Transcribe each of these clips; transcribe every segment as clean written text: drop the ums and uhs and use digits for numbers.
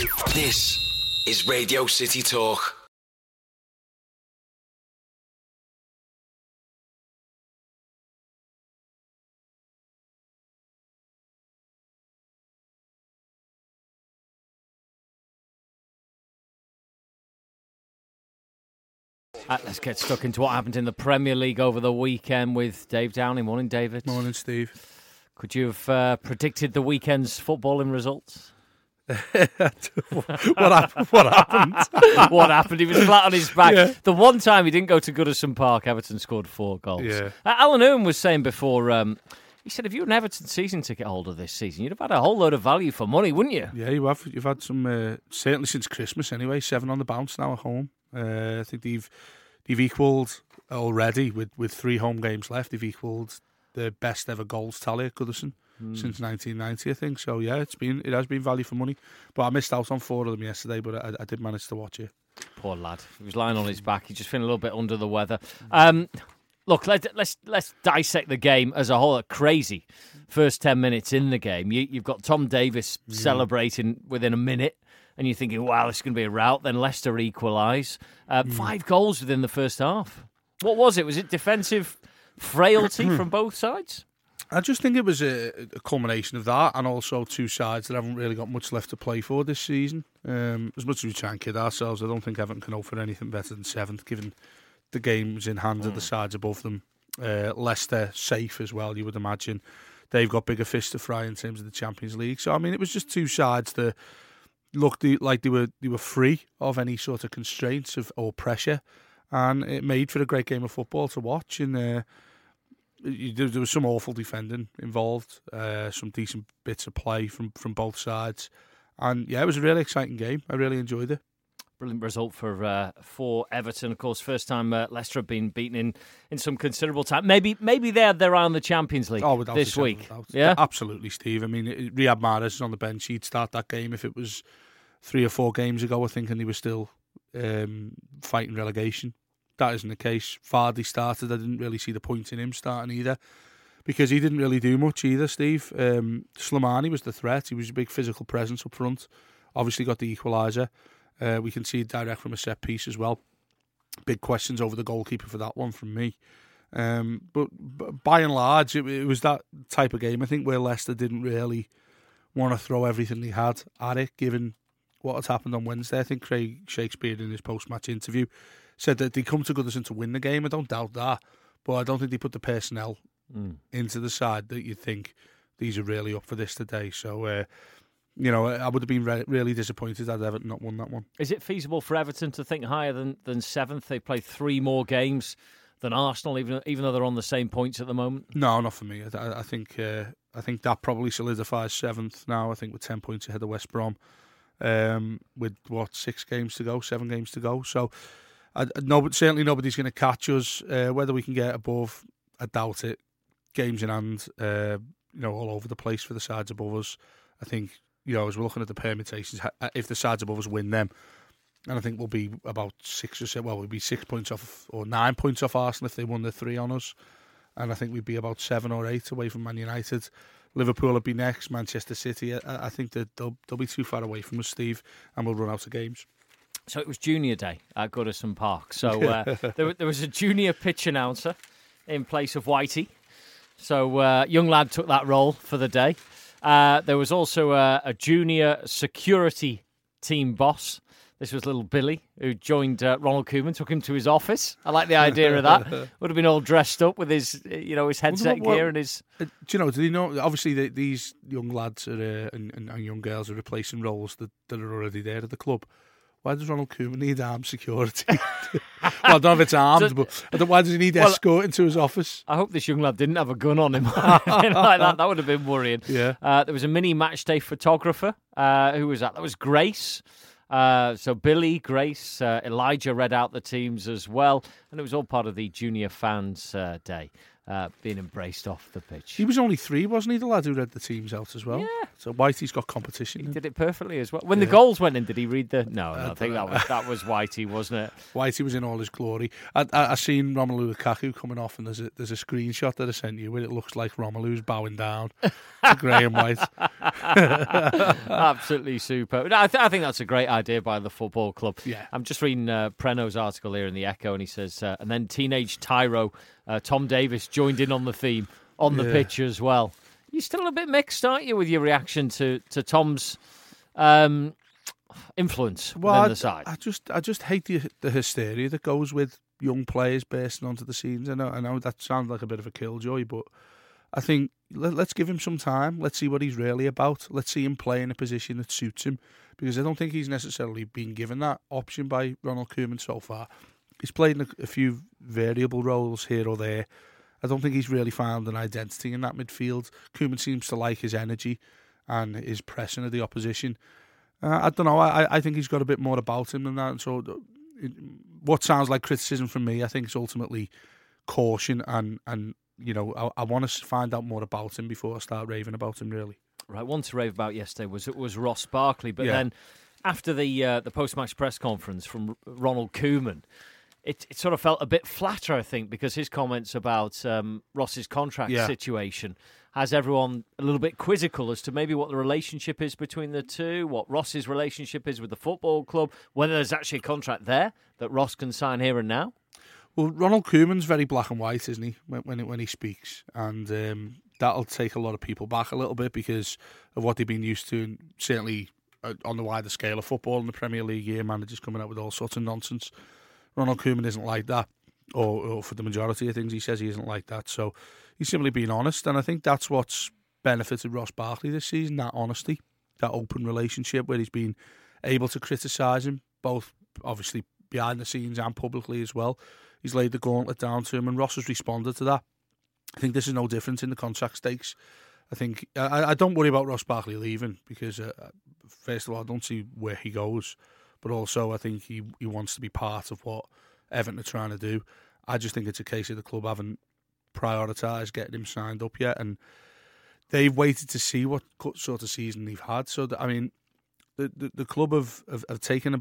This is Radio City Talk. Let's get stuck into what happened in the Premier League over the weekend with Dave Downey. Morning, David. Morning, Steve. Could you have predicted the weekend's footballing results? What happened? What happened? He was flat on his back. Yeah. The one time he didn't go to Goodison Park, Everton scored 4 goals. Yeah. Alan Owen was saying before, he said, if you were an Everton season ticket holder this season, you'd have had a whole load of value for money, wouldn't you? Yeah, you have. You've had some, certainly since Christmas anyway, 7 on the bounce now at home. I think they've equalled already with 3 home games left. They've equalled the best ever goals tally at Goodison since 1990, I think. So yeah, it has been value for money. But I missed out on 4 of them yesterday, but I did manage to watch it. Poor lad. He was lying on his back. He's just feeling a little bit under the weather. Look, let's dissect the game as a whole. A crazy first 10 minutes in the game. You've got Tom Davies celebrating within a minute, and you're thinking, wow, this is going to be a rout. Then Leicester equalise. 5 goals within the first half. What was it? Was it defensive frailty from both sides? I just think it was a culmination of that, and also 2 sides that haven't really got much left to play for this season. As much as we try and kid ourselves, I don't think Everton can offer anything better than 7th, given the games in hand of the sides above them. Leicester safe as well, you would imagine. They've got bigger fish to fry in terms of the Champions League. So I mean, it was just 2 sides that looked like they were free of any sort of constraints or pressure, and it made for a great game of football to watch. And there was some awful defending involved, some decent bits of play from both sides, and yeah, it was a really exciting game. I really enjoyed it. Brilliant result for Everton. Of course, first time Leicester have been beaten in some considerable time. Maybe they're around the Champions League this week. Yeah, absolutely, Steve. I mean, Riyad Mahrez is on the bench. He'd start that game if it was 3 or 4 games ago, I think, and he was still fighting relegation. That isn't the case. Vardy started. I didn't really see the point in him starting either, because he didn't really do much either, Steve. Slimani was the threat. He was a big physical presence up front. Obviously got the equaliser. We can see direct from a set piece as well. Big questions over the goalkeeper for that one from me. But by and large, it was that type of game, I think, where Leicester didn't really want to throw everything they had at it, given what had happened on Wednesday. I think Craig Shakespeare, in his post-match interview, said that they come to Goodison to win the game. I don't doubt that, but I don't think they put the personnel into the side that you'd think these are really up for this today. So, I would have been really disappointed had Everton not won that one. Is it feasible for Everton to think higher than 7th? They played 3 more games than Arsenal, even though they're on the same points at the moment. No, not for me. I think that probably solidifies 7th now. I think with 10 points ahead of West Brom, with 6 games to go, 7 games to go. So, certainly nobody's going to catch us. Whether we can get above, I doubt it. Games in hand, all over the place for the sides above us. I think, as we're looking at the permutations, if the sides above us win them, and I think we'll be about 6 or 7. Well, we'll be 6 points off or 9 points off Arsenal if they won the 3 on us, and I think we'd be about 7 or 8 away from Man United. Liverpool would be next. Manchester City. I think that they'll be too far away from us, Steve, and we'll run out of games. So it was Junior Day at Goodison Park. So there was a junior pitch announcer in place of Whitey. So young lad took that role for the day. There was also a junior security team boss. This was little Billy, who joined Ronald Koeman, took him to his office. I like the idea of that. Would have been all dressed up with his, his headset gear and his. Do you know? Do you know? Obviously, these young lads and young girls are replacing roles that are already there at the club. Why does Ronald Koeman need armed security? Well, I don't know if it's armed, but why does he need escort into his office? I hope this young lad didn't have a gun on him. Like that. That would have been worrying. Yeah. There was a mini match day photographer. Who was that? That was Grace. So Billy, Grace, Elijah read out the teams as well, and it was all part of the Junior Fans Day. being embraced off the pitch. He was only 3, wasn't he, the lad who read the teams out as well? Yeah. So Whitey's got competition. He did it perfectly as well. When the goals went in, did he read the... No, I think that was Whitey, wasn't it? Whitey was in all his glory. I seen Romelu Lukaku coming off, and there's a screenshot that I sent you where it looks like Romelu's bowing down to Graham White. Absolutely super. No, I think that's a great idea by the football club. Yeah. I'm just reading Preno's article here in the Echo, and he says, and then teenage Tyro, Tom Davis, joined in on the theme on the pitch as well. You're still a bit mixed, aren't you, with your reaction to Tom's influence within the side? I just hate the hysteria that goes with young players bursting onto the scenes. I know that sounds like a bit of a killjoy, but I think let's give him some time. Let's see what he's really about. Let's see him play in a position that suits him, because I don't think he's necessarily been given that option by Ronald Koeman so far. He's played in a few variable roles here or there. I don't think he's really found an identity in that midfield. Koeman seems to like his energy and his pressing of the opposition. I don't know. I think he's got a bit more about him than that. And so what sounds like criticism from me, I think it's ultimately caution. And I want to find out more about him before I start raving about him, really. Right, one to rave about yesterday was Ross Barkley. But then after the post-match press conference from Ronald Koeman, it sort of felt a bit flatter, I think, because his comments about Ross's contract situation has everyone a little bit quizzical as to maybe what the relationship is between the two, what Ross's relationship is with the football club, whether there's actually a contract there that Ross can sign here and now. Well, Ronald Koeman's very black and white, isn't he, when he speaks? And that'll take a lot of people back a little bit because of what they've been used to, and certainly on the wider scale of football in the Premier League year, managers coming out with all sorts of nonsense. Ronald Koeman isn't like that, or for the majority of things he says he isn't like that. So he's simply being honest, and I think that's what's benefited Ross Barkley this season, that honesty, that open relationship where he's been able to criticise him, both obviously behind the scenes and publicly as well. He's laid the gauntlet down to him, and Ross has responded to that. I think this is no different in the contract stakes. I think I don't worry about Ross Barkley leaving because, first of all, I don't see where he goes. But also, I think he wants to be part of what Everton are trying to do. I just think it's a case of the club haven't prioritised getting him signed up yet. And they've waited to see what sort of season they've had. So, the club have taken a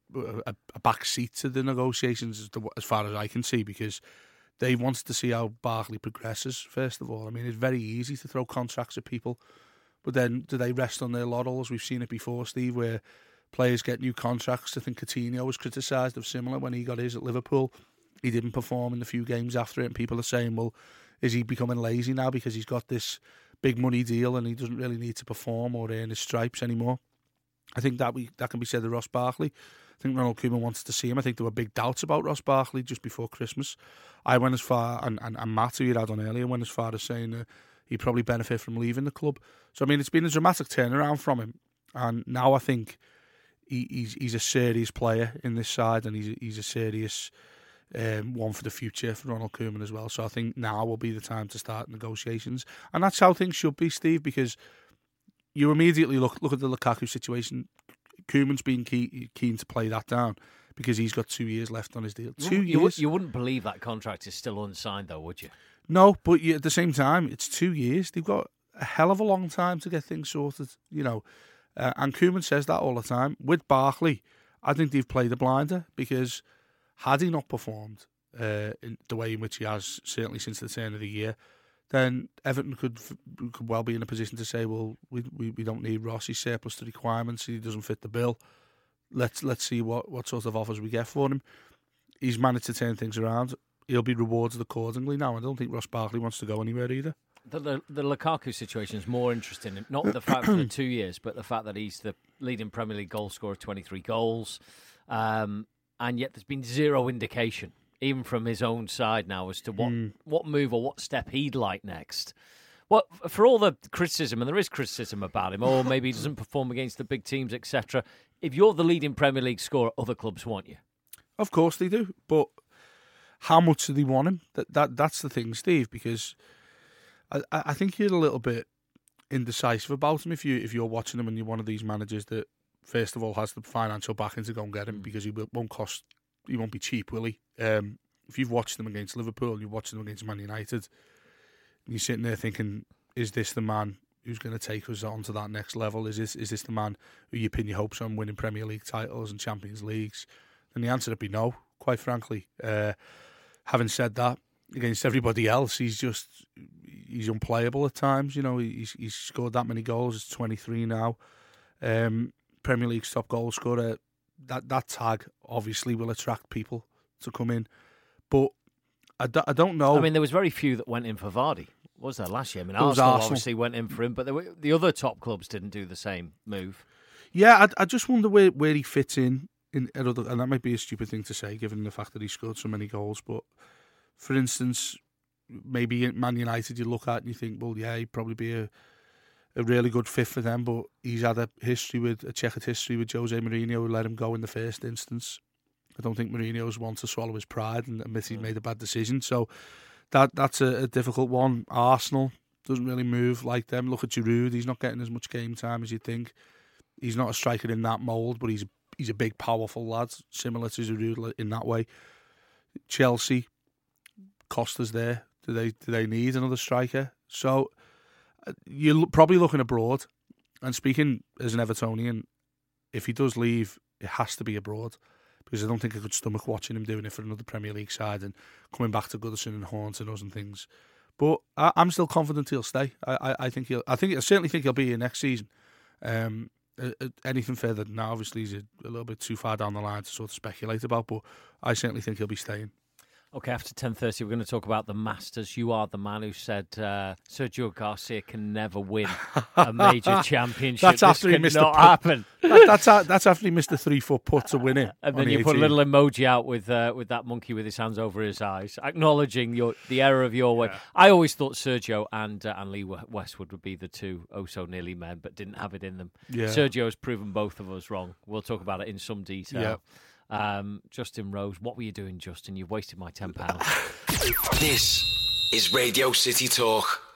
back seat to the negotiations as far as I can see, because they wanted to see how Barkley progresses, first of all. I mean, it's very easy to throw contracts at people. But then, do they rest on their laurels? We've seen it before, Steve, where players get new contracts. I think Coutinho was criticised of similar when he got his at Liverpool. He didn't perform in the few games after it, and people are saying, well, is he becoming lazy now because he's got this big money deal and he doesn't really need to perform or earn his stripes anymore? I think that can be said of Ross Barkley. I think Ronald Koeman wanted to see him. I think there were big doubts about Ross Barkley just before Christmas. I went as far, and Matt, who you had on earlier, went as far as saying that he'd probably benefit from leaving the club. So, I mean, it's been a dramatic turnaround from him. And now I think he's a serious player in this side, and he's a serious one for the future for Ronald Koeman as well. So I think now will be the time to start negotiations, and that's how things should be, Steve. Because you immediately look at the Lukaku situation. Koeman's been keen to play that down because he's got 2 years left on his deal. 2 years. You wouldn't believe that contract is still unsigned, though, would you? No, but at the same time, it's 2 years. They've got a hell of a long time to get things sorted. And Koeman says that all the time. With Barkley, I think they've played a blinder, because had he not performed in the way in which he has, certainly since the turn of the year, then Everton could well be in a position to say, well, we don't need Ross. He's surplus to requirements. He doesn't fit the bill. Let's see what sort of offers we get for him. He's managed to turn things around. He'll be rewarded accordingly now. I don't think Ross Barkley wants to go anywhere either. The Lukaku situation is more interesting, not the fact for the 2 years, but the fact that he's the leading Premier League goal scorer, 23 goals, and yet there's been zero indication, even from his own side now, as to what move or what step he'd like next. Well, for all the criticism, and there is criticism about him, or maybe he doesn't perform against the big teams, etc., if you're the leading Premier League scorer, other clubs want you. Of course they do, but how much do they want him? That's the thing, Steve, because I think you're a little bit indecisive about him if you're watching him and you're one of these managers that, first of all, has the financial backing to go and get him, because he won't be cheap, will he? if you've watched them against Liverpool, you're watching them against Man United, and you're sitting there thinking, is this the man who's going to take us on to that next level? Is this the man who you pin your hopes on winning Premier League titles and Champions Leagues? And the answer would be no, quite frankly. Having said that, against everybody else, he's unplayable at times. You know, he's scored that many goals. It's 23 now. Premier League's top goal scorer. That tag obviously will attract people to come in, but I don't know. I mean, there was very few that went in for Vardy. Was there last year? I mean, Arsenal obviously went in for him, but the other top clubs didn't do the same move. Yeah, I just wonder where he fits in other, and that might be a stupid thing to say given the fact that he scored so many goals. But for instance, maybe at Man United you look at and you think, well, yeah, he'd probably be a really good fit for them, but he's had a checkered history with Jose Mourinho, who let him go in the first instance. I don't think Mourinho's one to swallow his pride and admit he's made a bad decision. So that's a difficult one. Arsenal doesn't really move like them. Look at Giroud; he's not getting as much game time as you'd think. He's not a striker in that mould, but he's a big, powerful lad, similar to Giroud in that way. Chelsea, Costa's there. Do they need another striker? So you're probably looking abroad. And speaking as an Evertonian, if he does leave, it has to be abroad, because I don't think I could stomach watching him doing it for another Premier League side and coming back to Goodison and haunting us and things. But I'm still confident he'll stay. I certainly think he'll be here next season. Anything further than that, obviously, is a little bit too far down the line to sort of speculate about. But I certainly think he'll be staying. Okay, after 10:30, we're going to talk about the Masters. You are the man who said Sergio Garcia can never win a major championship. That's after he missed not happen. That's after he missed the 3-foot putt to win it. And then you put a little emoji out with that monkey with his hands over his eyes, acknowledging the error of your way. I always thought Sergio and Lee Westwood would be the two nearly men, but didn't have it in them. Yeah. Sergio has proven both of us wrong. We'll talk about it in some detail. Yeah. Justin Rose, what were you doing, Justin? You've wasted my £10. This is Radio City Talk.